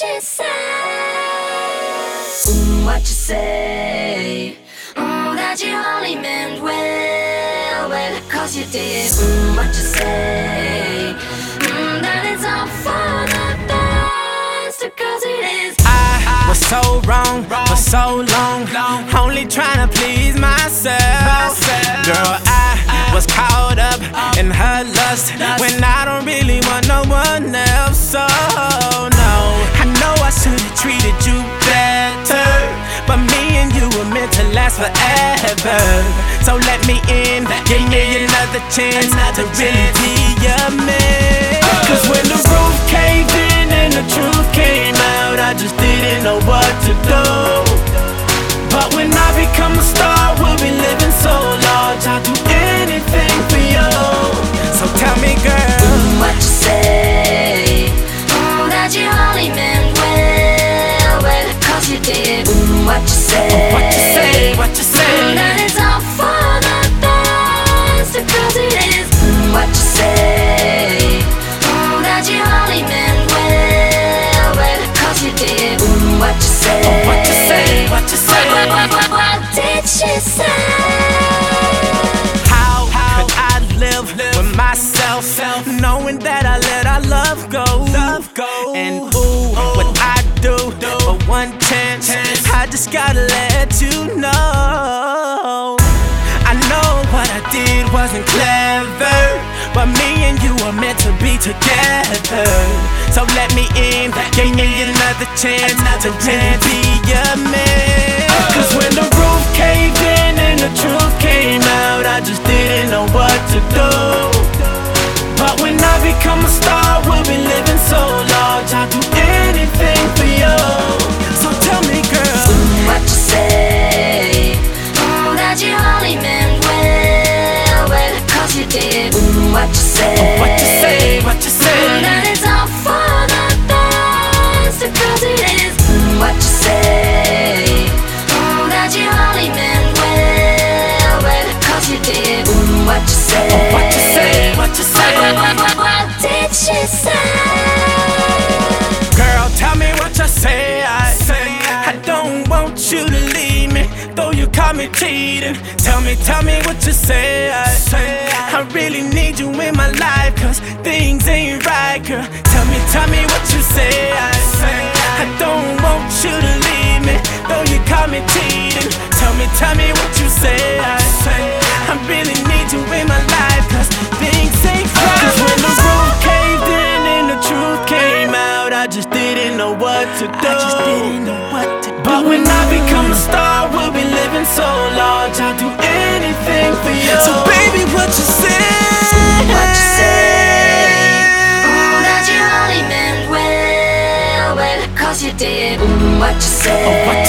she say? What you say? That you only meant well, well, 'cause you did. What you say? That it's all for the best, 'cause it is. I was so wrong for so long, only trying to please myself. Girl, I was caught up in her lust when I don't really want no one else. So no, I know I should've treated you better, but me and you were meant to last forever. So let me in, give me another chance to really be your man. 'Cause when the roof caved in and the truth came out, I just didn't know what to do. But when I become a star, we'll be living so large, I'll do anything for you. So tell me, girl, what you say? That you only meant well, well, 'cause you did. What you say? What you say? What you say? That it's all for the best, 'cause it is. What you say? That you only meant well, well, 'cause you did. What you say? What you say? What you say? What did she say? How could I live with myself, knowing that I let our love go? And ooh, what I do for one chance, I just gotta let you know. I know what I did wasn't clever, but me and you are meant to be together. So let me in, give me another chance to really be your man. 'Cause when the roof caved in and the truth came out, I just didn't know what to do. But when I become a star, we'll be living so large, I'll do anything for you. So tell me, girl, what you say? That you only meant well, well, 'cause you did. What you say? What you say? What you say? That it's all for the best, 'cause it is. What you say? That you only meant well, well, 'cause you did. What you say? What you say? What you say? What did she say? Girl, tell me what you say. I don't want you to leave me, though you caught me cheating. Tell me what you say. I really need you in my life, 'cause things ain't right, girl. Tell me what you say. I don't want you to leave me, though you caught me cheating. Tell me what you say. I really need you in my life, 'cause things ain't right. 'Cause when the roof caved in and the truth came out, I just didn't know what to do. But when I become a star, we'll be living so large, I'll do anything for you. So baby, what you say? What you say? That you only meant well, well, 'cause you did. What you say? What